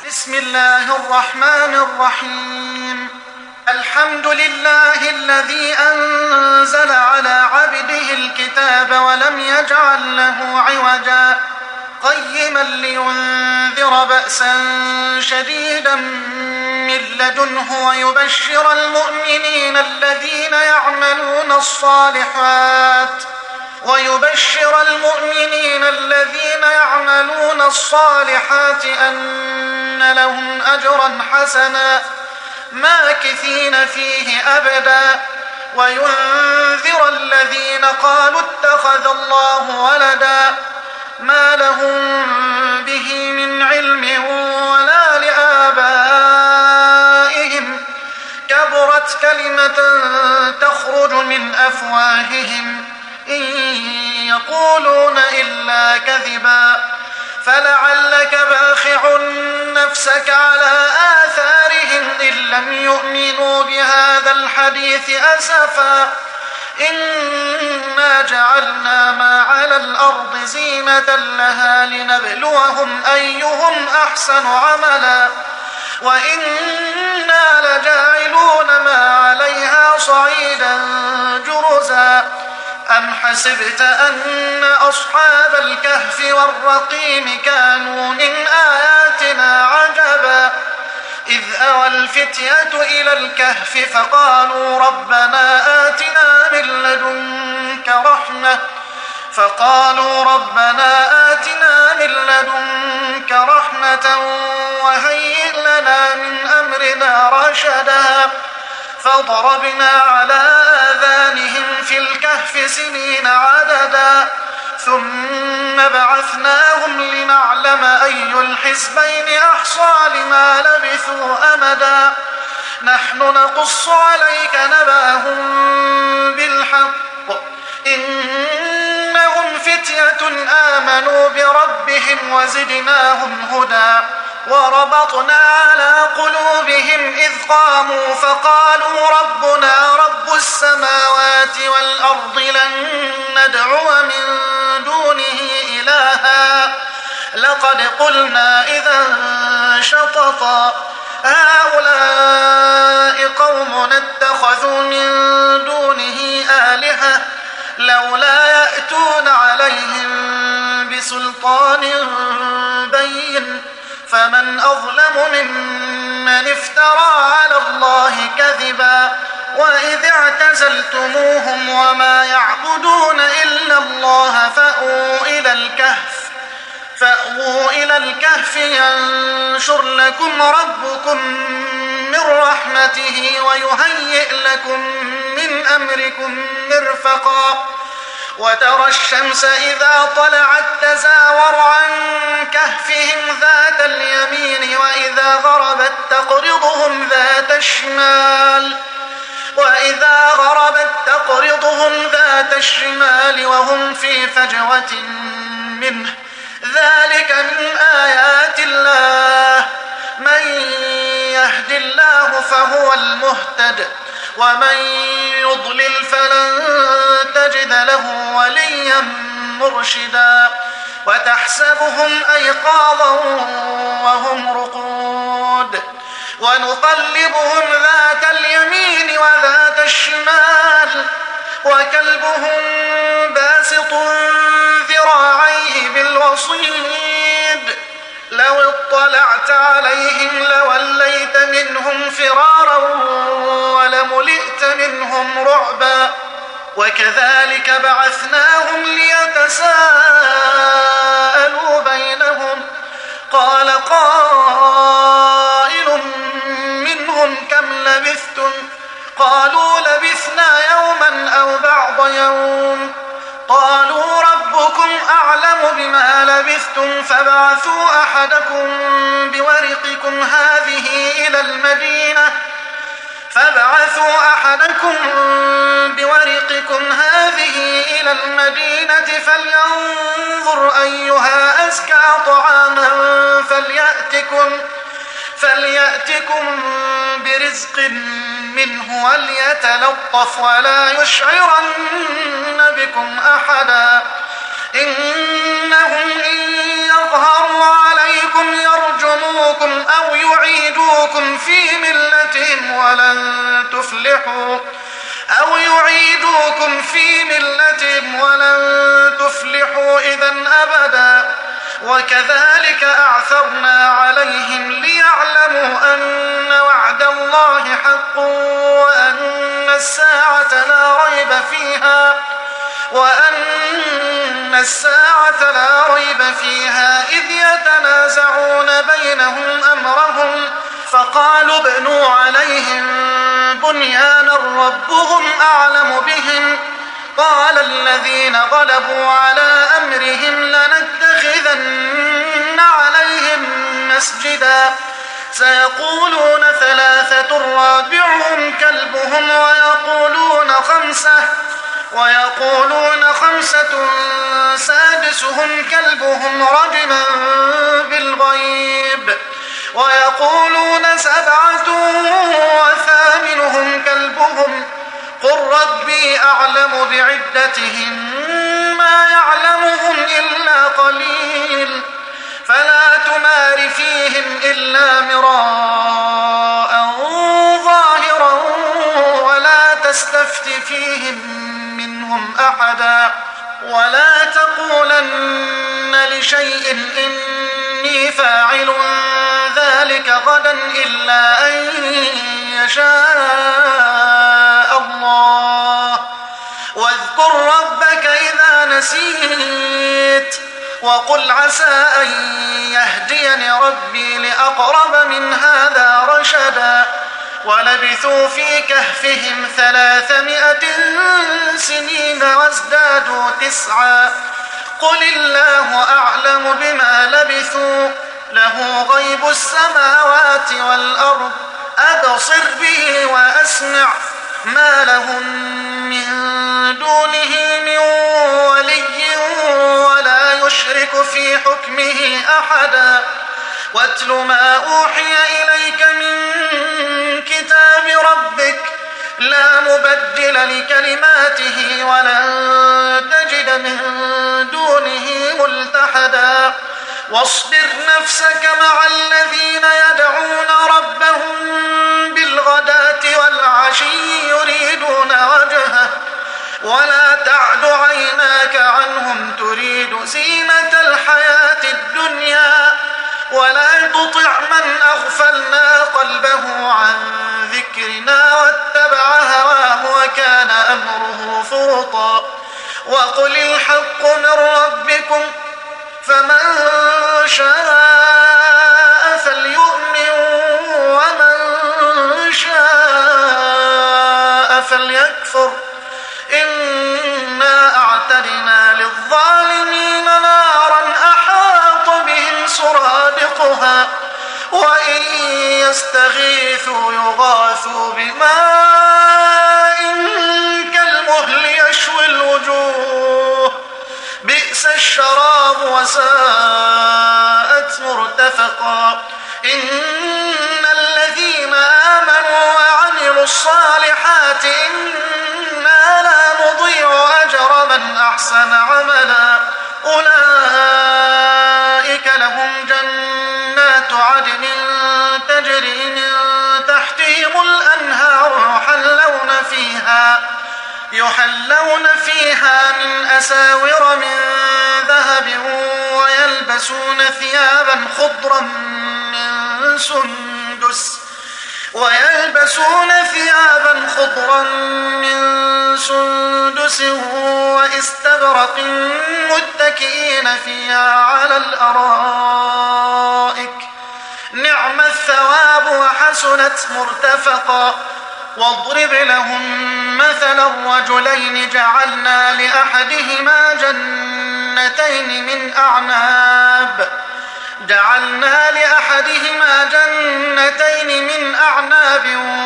بسم الله الرحمن الرحيم. الحمد لله الذي أنزل على عبده الكتاب ولم يجعل له عوجا قيما لينذر بأسا شديدا من لدنه ويبشر المؤمنين الذين يعملون الصالحات أن لهم أجرا حسنا ماكثين فيه أبدا وينذر الذين قالوا اتخذ الله ولدا ما لهم به من علم ولا لآبائهم كبرت كلمة تخرج من أفواههم إن يقولون إلا كذبا فلعلك باخع نفسك على آثارهم إن لم يؤمنوا بهذا الحديث أسفا إنا جعلنا ما على الأرض زينة لها لنبلوهم أيهم أحسن عملا وإنا لجاعلون ما عليها صعيدا جرزا أم حسبت أن أصحاب الكهف والرقيم كانوا من آياتنا عجبا إذ أوى الفتية إلى الكهف فقالوا ربنا آتنا من لدنك رحمة وهيئ لنا من أمرنا رشدا فضربنا على آذانهم في الكهف سنين عددا ثم بعثناهم لنعلم أي الحزبين أحصى لما لبثوا أمدا نحن نقص عليك نبأهم بالحق إنهم فتية آمنوا بربهم وزدناهم هدى وربطنا على قلوبهم إذ قاموا فقالوا ربنا رب السماوات والأرض لن ندعو من دونه إلها لقد قلنا إذا شططا هؤلاء قوم اتخذوا من دونه آلهة لولا يأتون عليهم بسلطان بين فمن أظلم ممن افترى على الله كذبا وإذ اعتزلتموهم وما يعبدون إلا الله فأووا إلى الكهف ينشر لكم ربكم من رحمته ويهيئ لكم من أمركم مرفقا وترى الشمس إذا طلعت تزاور عن كهفهم ذات اليمين وإذا غربت تقرضهم ذات الشمال وهم في فجوة منه ذلك من آيات الله من يهد الله فهو المهتد ومن يضلل فلن تجد له وليا مرشدا وتحسبهم أيقاظا وهم رقود ونقلبهم ذات اليمين وذات الشمال وكلبهم باسط ذراعيه بالوصيد لو اطلعت عليهم لوليت منهم فرارا ولملئت منهم رعبا وكذلك بعثناهم ليتساءلوا بينهم قال قائل منهم كم لبثتم قالوا لبثنا يوما أو بعض يوم قالوا ربكم أعلم بما لبثتم فابعثوا أحدكم بورقكم هذه إلى المدينة فلينظر أيها أزكى طعاما فليأتكم برزق منه وليتلطف ولا يشعرن بكم أحدا إنهم إن يظهروا عليكم يرجموكم أو تفلحوا أو يعيدوكم في ملتهم ولن تفلحوا إذا أبدا وكذلك أعثرنا عليهم ليعلموا أن وعد الله حق وأن الساعة لا ريب فيها إذ يتنازعون بينهم أمرهم فقالوا ابنوا عليهم بنيانا ربهم أعلم بهم قال الذين غلبوا على أمرهم لنتخذن عليهم مسجدا سيقولون 3 رابعهم كلبهم ويقولون 5 سادسهم كلبهم رجما بالغيب ويقولون 7 وثامنهم كلبهم قل ربي أعلم بعدتهم ما يعلمهم إلا قليل فلا تمار فيهم إلا مراء ظاهرا ولا تستفت فيهم منهم أحدا ولا تقولن لشيء إني فاعل ذلك غدا إلا أن يشاء الله واذكر ربك إذا نسيت وقل عسى أن يهديني ربي لأقرب من هذا رشدا ولبثوا في كهفهم 300 سنين وازدادوا 9 قل الله أعلم بما لبثوا له غيب السماوات والأرض أبصر به وأسمع ما لهم من دونه من ولي ولا يشرك في حكمه أحدا واتل ما أوحي إليك من كتاب ربك لا مبدل لكلماته ولن تجد من دونه ملتحدا واصبر نفسك مع الذين يدعون ربهم بالغداة والعشي يريدون وجهه ولا تعد عيناك عنهم تريد زينة الحياة الدنيا ولا تطع من أغفلنا قلبه عن ذكرنا واتبع هواه وكان أمره فرطا وقل الحق من ربكم فمن شاء فليؤمن ومن شاء فليكفر إنا أعتدنا للظالمين نارا أحاط بهم سرادقها وإن يستغيثوا يغاثوا بماء كالمهل يشوي الوجوه بئس الشراب وساءت مرتفقا إن الذين آمنوا وعملوا الصالحات إنا لا نضيع أجر من أحسن عملا أولئك لهم جنات عدن تجري من تحتهم الأنهار يحلون فيها من أساور من ذهب ويلبسون ثيابا خضرا من سندس واستبرق متكئين فيها على الأرائك نعم الثواب وحسنت مرتفقا واضرب لهم مثلا الرجلين جعلنا لأحدهما جنتين من أعناب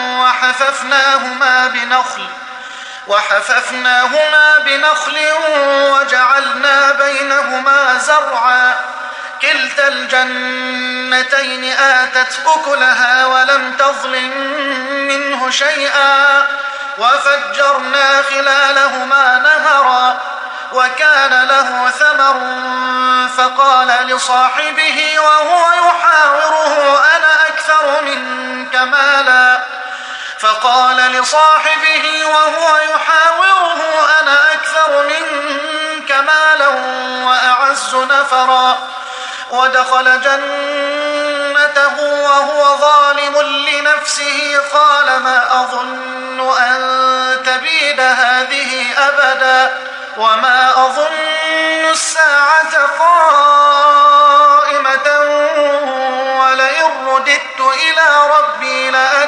وحففناهما بنخل وجعلنا بينهما زرعا كلتا الجنتين آتت أكلها ولم تظلم منه شيئا وفجرنا خلالهما نهرا وكان له ثمر فقال لصاحبه وهو يحاوره أنا أكثر منك مالا وقال لصاحبه وهو يحاوره أنا أكثر منك مالا وأعز نفرا ودخل جنته وهو ظالم لنفسه قال ما أظن أن تبيد هذه أبدا وما أظن الساعة قائمة ولئن رددت إلى ربي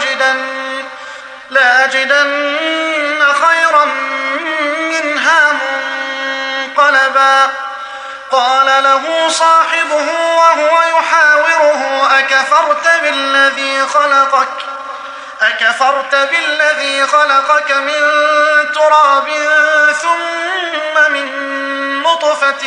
لأجدن خيرا منها منقلبا قال له صاحبه وهو يحاوره أكفرت بالذي خلقك من تراب ثم من نطفة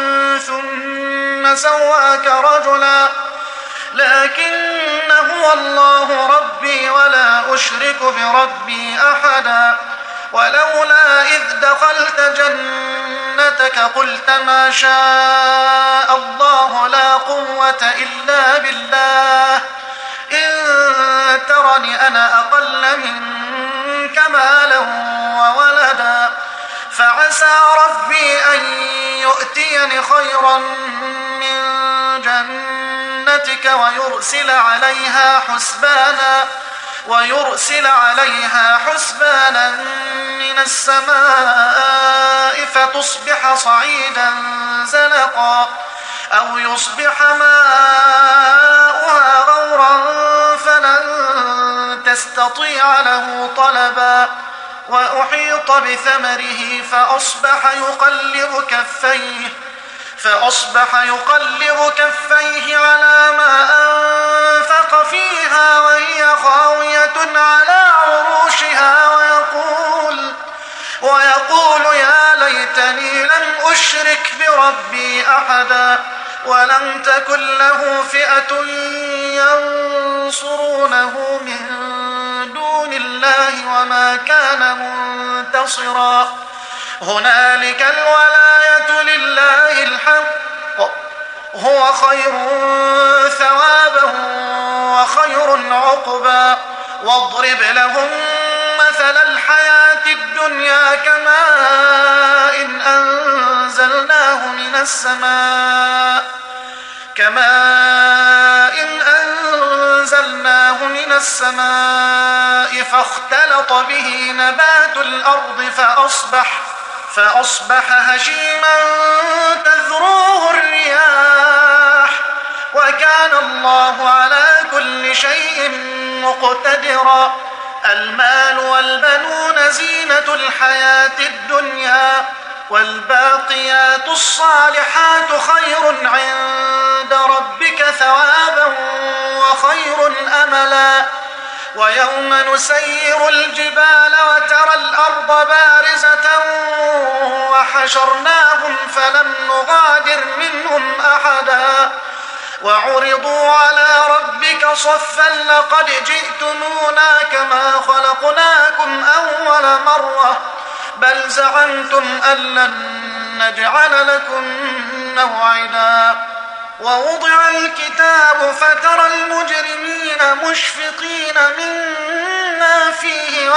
ثم سواك رجلا لكن هو الله ربي ولا أشرك بربي أحدا ولولا إذ دخلت جنتك قلت ما شاء الله لا قوة إلا بالله إن ترني أنا أقل منك مالا وولدا فعسى ربي أن يؤتيني خيرا من جنتك ويرسل عليها حسبانا من السماء فتصبح صعيدا زلقا أو يصبح ماؤها غورا فلن تستطيع له طلبا وأحيط بثمره فأصبح يقلب كفيه على ما أنفق فيها وهي خاوية على عروشها ويقول يا ليتني لم أشرك بربي أحدا ولم تكن له فئة ينصرونه من دون الله وما كان منتصرا هنالك الولاية لله الحق هو خير ثوابا وخير عقبا واضرب لهم مثل الحياة الدنيا كماء أنزلناه من السماء فاختلط به نبات الأرض فأصبح هشيما تذروه الرياح وكان الله على كل شيء مقتدرا المال والبنون زينة الحياة الدنيا والباقيات الصالحات خير عند ربك ثوابا وخير أملا ويوم نسير الجبال وترى الأرض بارزة وحشرناهم فلم نغادر منهم أحدا وعرضوا على ربك صفا لقد جئتمونا كما خلقناكم أول مرة بل زعمتم أن لن نجعل لكم موعدا ووضع الكتاب فترى المجرمين مشفقين مما فيه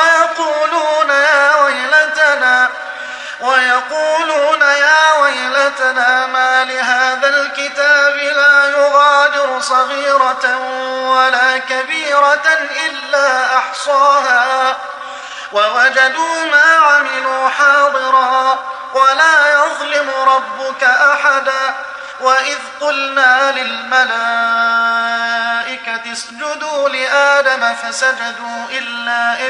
ويقولون يا ويلتنا ما لهذا الكتاب لا يغادر صغيرة ولا كبيرة إلا أحصاها ووجدوا ما عملوا حاضرا ولا يظلم ربك أحدا وإذ قلنا للملائكة اسجدوا لآدم فسجدوا إلا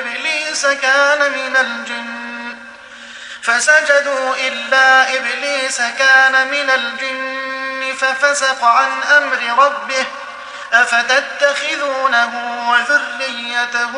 إبليس كان من الجن ففسق عن أمر ربه أفتتخذونه وذريته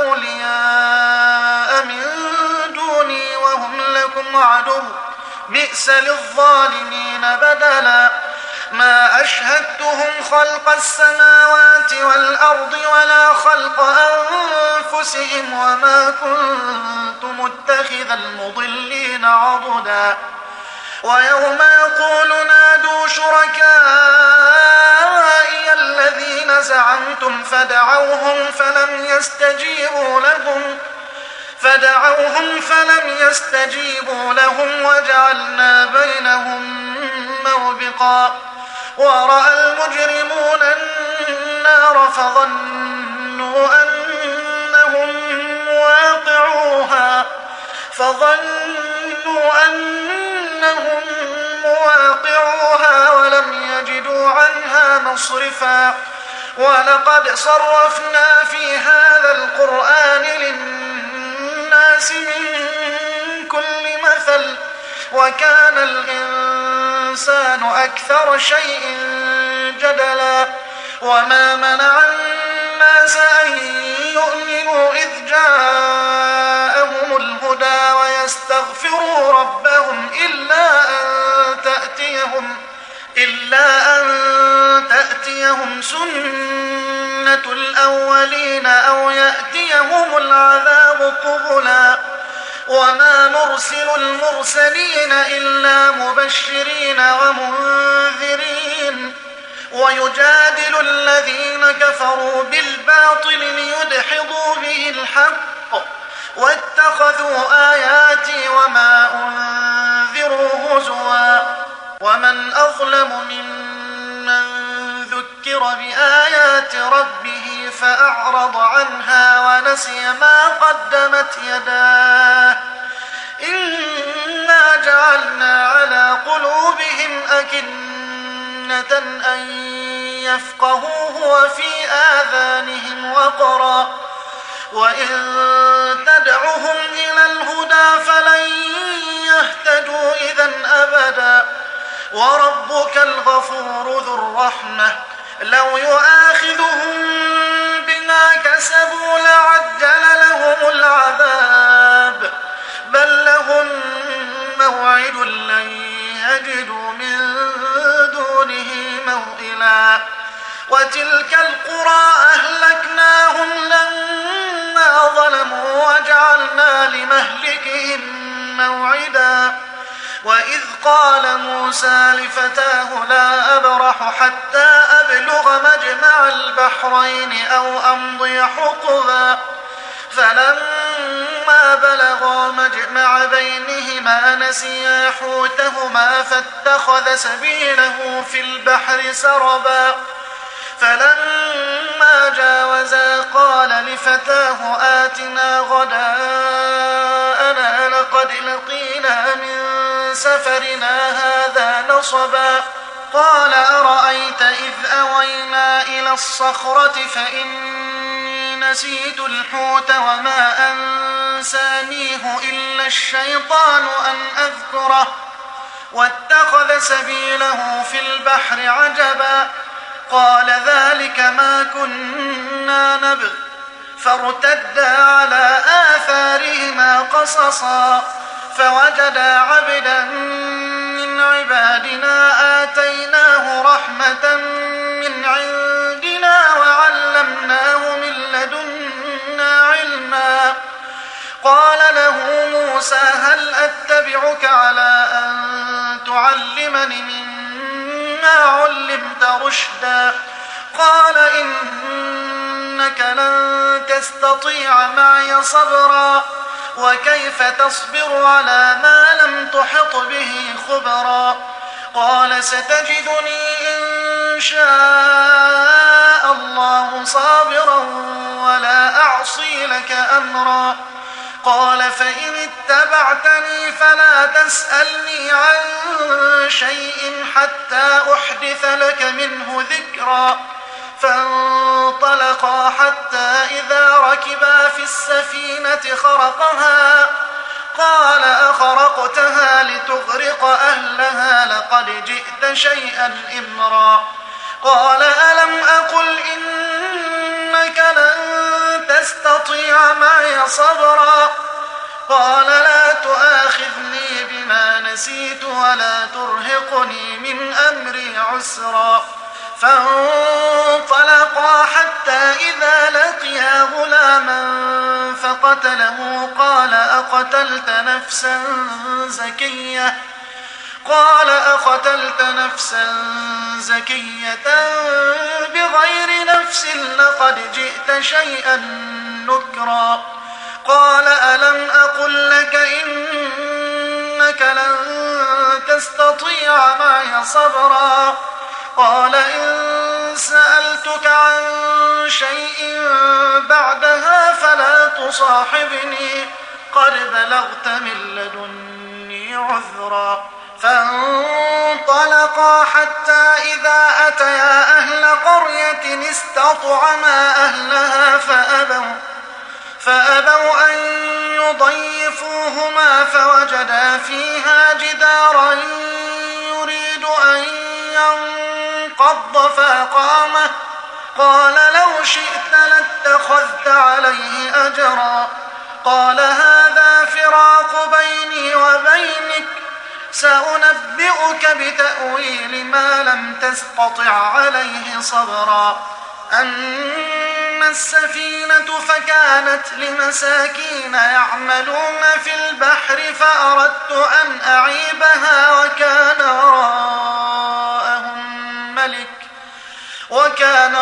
أولياء من دوني وهم لكم عدو بئس للظالمين بدلا ما أشهدتهم خلق السماوات والأرض ولا خلق أنفسهم وما كنت متخذ المضلين عضدا ويوم يقول نادوا شركائي الذين زعمتم فدعوهم فلم يستجيبوا لهم وجعلنا بينهم موبقا ورأى المجرمون النار فظنوا أنهم مواقعوها ولم يجدوا عنها مصرفا ولقد صرفنا في هذا القرآن للناس من كل مثل وكان الإنسان أكثر شيء جدلا وما منع الناس أن يؤمنوا إذ جاءهم الهدى ويستغفروا ربهم إلا أن تأتيهم سنة الأولين أو يأتيهم العذاب قبلا وما نرسل المرسلين إلا مبشرين ومنذرين ويجادل الذين كفروا بالباطل ليدحضوا به الحق واتخذوا آياتي وما أنذروا هزوا ومن أظلم ممن ذكر بآيات ربه فأعرض عنها ونسي ما قدمت يداه إنا جعلنا على قلوبهم أكنة أن يفقهوه وفي آذانهم وقرا وإن تدعهم إلى الهدى فلن يهتدوا إذا أبدا وربك الغفور ذو الرحمة لو يؤاخذهم بما كسبوا لعجل لهم العذاب بل لهم موعد لن يجدوا من دونه موئلا وتلك القرى أهلكناهم لما ظلموا وجعلنا لمهلكهم موعدا وإذ قال موسى لفتاه لا أبرح حتى أبلغ مجمع البحرين أو أمضي حقبا فلما بلغا مجمع بينهما نسيا حوتهما فاتخذ سبيله في البحر سربا فلما جاوزا قال لفتاه آتنا غداءنا لقد لقينا من سفرنا هذا نصبا قال أرأيت إذ أوينا إلى الصخرة فإني نسيت الحوت وما أنسانيه إلا الشيطان أن أذكره واتخذ سبيله في البحر عجبا قال ذلك ما كنا نبغ فارتدا على آثارهما قصصا فوجدا عبدا من عبادنا آتيناه رحمة من عندنا وعلمناه من لدنا علما قال له موسى هل أتبعك على أن تعلمني مما علمت رشدا قال إنك لن تستطيع معي صبرا وكيف تصبر على ما لم تحط به خبرا قال ستجدني إن شاء الله صابرا ولا أعصي لك أمرا قال فإن اتبعتني فلا تسألني عن شيء حتى أحدث لك منه ذكرا فانطلقا حتى إذا ركبا في السفينة خرقها قال أخرقتها لتغرق أهلها لقد جئت شيئا إمرا قال ألم أقل إنك لن تستطيع معي صبرا قال لا تؤاخذني بما نسيت ولا ترهقني من أمري عسرا فانطلقا حتى إذا لقيا غلاما فقتله قال أقتلت نفسا قال أقتلت نفسا زكية بغير نفس لقد جئت شيئا نكرا قال ألم أقل لك إنك لن تستطيع معي صبرا قال إن سألتك عن شيء بعدها فلا تصاحبني قد بلغت من لدني عذرا فانطلقا حتى إذا أتيا أهل قرية استطعما أهلها فأبوا أن يضيفوهما فوجدا فيها جدارا يريد أن ينقض فأقامه قال لو شئت لاتخذت عليه أجرا قال هذا فراق بيني وبينك سأنبئك بتأويل ما لم تستطع عليه صبرا أما السفينة فكانت لمساكين يعملون في البحر فأردت أن أعيبها وكان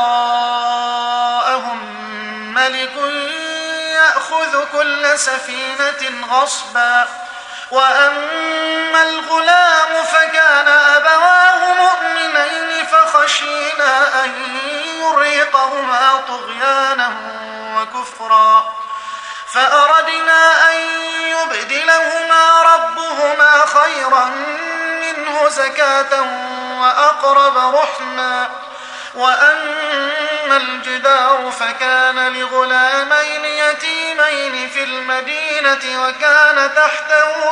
وراءهم ملك يأخذ كل سفينة غصبا وأما الغلام فكان أبواه مؤمنين فخشينا أن يرهقهما طغيانا وكفرا فأردنا أن يبدلهما ربهما خيرا منه زكاة وأقرب رحما وأما الجدار فكان لغلامين يتيمين في المدينة وكان تحته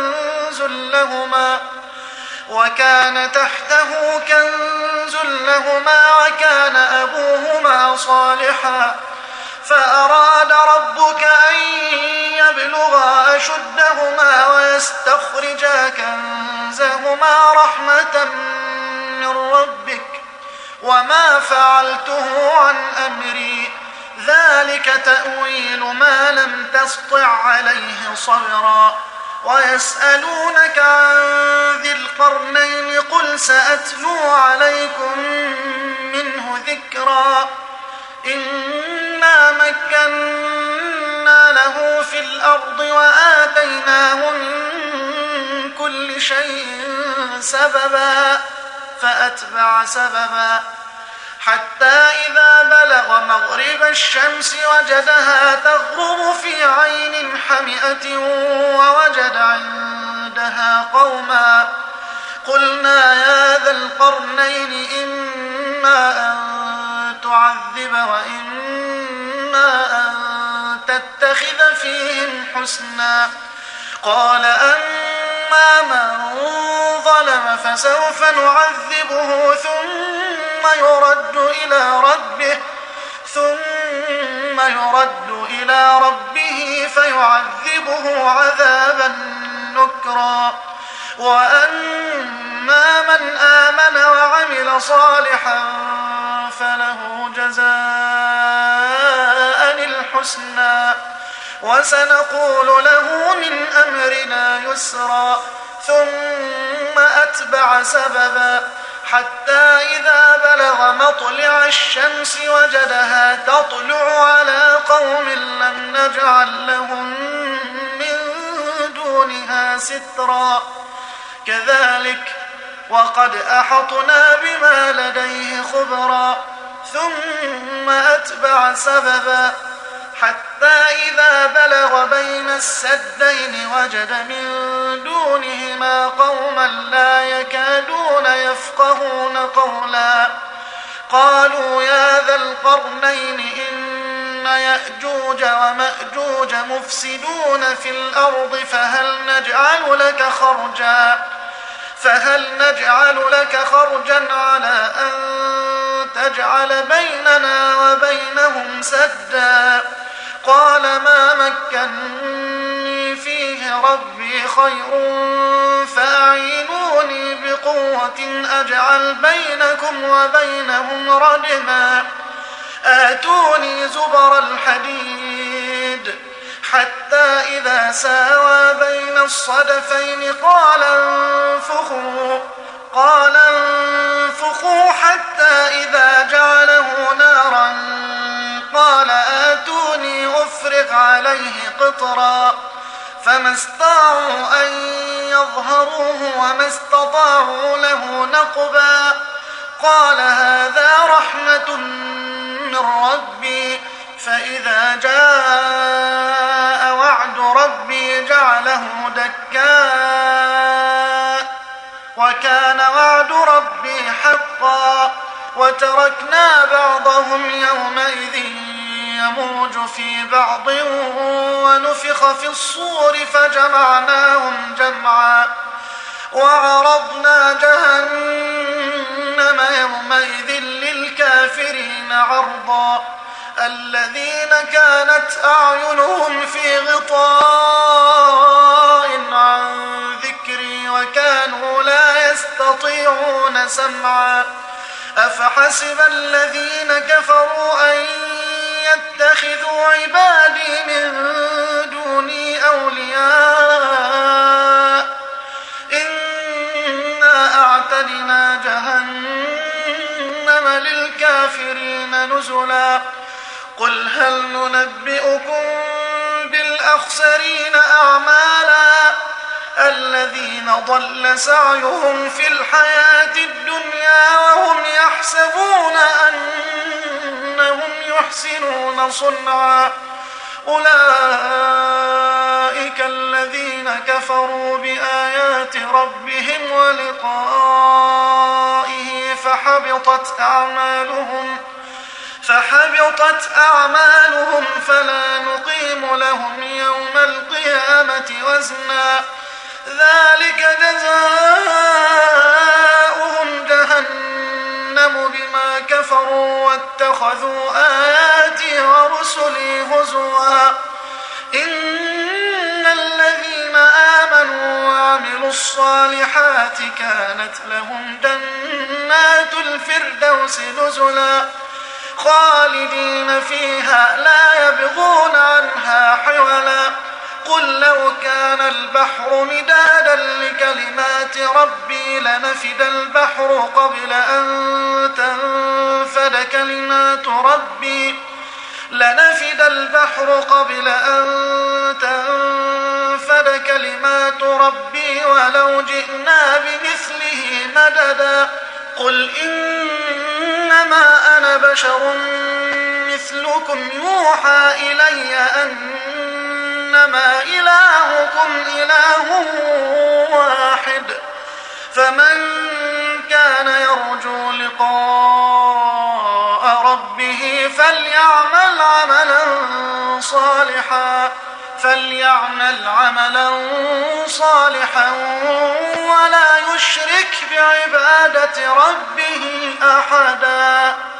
كنز لهما وكان أبوهما صالحا فأراد ربك أن يبلغا أشدهما ويستخرجا كنزهما رحمة من ربك وما فعلته عن أمري ذلك تأويل ما لم تسطع عليه صبرا ويسألونك عن ذي القرنين قل سأتلو عليكم منه ذكرا إنا مكنا له في الأرض وآتيناه من كل شيء سببا فأتبع سببا حتى إذا بلغ مغرب الشمس وجدها تغرب في عين حمئة ووجد عندها قوما قلنا يا ذا القرنين إما أن تعذب وإما أن تتخذ فيهم حسنا قال أما من ظلم فسوف نعذبه ثم يرد إلى ربه فيعذبه عذابا نكرا وأما من آمن وعمل صالحا فله جزاء الحسنى وسنقول له من أمرنا يسرا ثم أتبع سببا حتى إذا بلغ مطلع الشمس وجدها تطلع على قوم لم نجعل لهم من دونها سترا كذلك وقد أحطنا بما لديه خبرا ثم أتبع سببا حتى إذا بلغ بين السدين وجد من دونهما قوما لا يكادون يفقهون قولا قالوا يا ذا القرنين إن يأجوج ومأجوج مفسدون في الأرض فهل نجعل لك خرجا على أن تجعل بيننا وبينهم سدا قال ما مكنني فيه ربي خير فأعينوني بقوة أجعل بينكم وبينهم ردما آتوني زبر الحديد حتى إذا ساوى بين الصدفين قال انفخوا حتى إذا جعله نارا قال آتوني أفرغ عليه قطرا فما استطاعوا أن يظهروه وما استطاعوا له نقبا قال هذا رحمة من ربي فإذا جاء وعد ربي جعله دكاء وكان وعد ربي حقا وتركنا بعضهم يومئذ يموج في بعض ونفخ في الصور فجمعناهم جمعا وعرضنا جهنم يومئذ للكافرين عرضا الذين كانت أعينهم في غطاء عن ذكري وكانوا لا يستطيعون سمعا أفحسب الذين كفروا أن يتخذوا عبادي من دوني أولياء إنا أعتدنا جهنم للكافرين نزلا قل هل ننبئكم بالأخسرين أعمالا الذين ضل سعيهم في الحياة الدنيا وهم يحسبون أنهم يحسنون صنعا أولئك الذين كفروا بآيات ربهم ولقائه فحبطت أعمالهم فلا نقيم لهم يوم القيامة وزنا ذلك جزاؤهم جهنم بما كفروا واتخذوا آياتي ورسلي هزوا إن الذين آمنوا وعملوا الصالحات كانت لهم جنات الفردوس نزلا خالدين فيها لا يبغون عنها حولا قل لو كان البحر مدادا لكلمات ربي لنفد البحر قبل أن تنفد كلمات ربي ولو جئنا بمثله مددا قل إنما أنا بشر مثلكم يوحى إلي أنما إلهكم إله واحد فمن كان يرجو لقاء ربه فليعمل عملا صالحا ولا يشرك بعبادة ربه أحدا.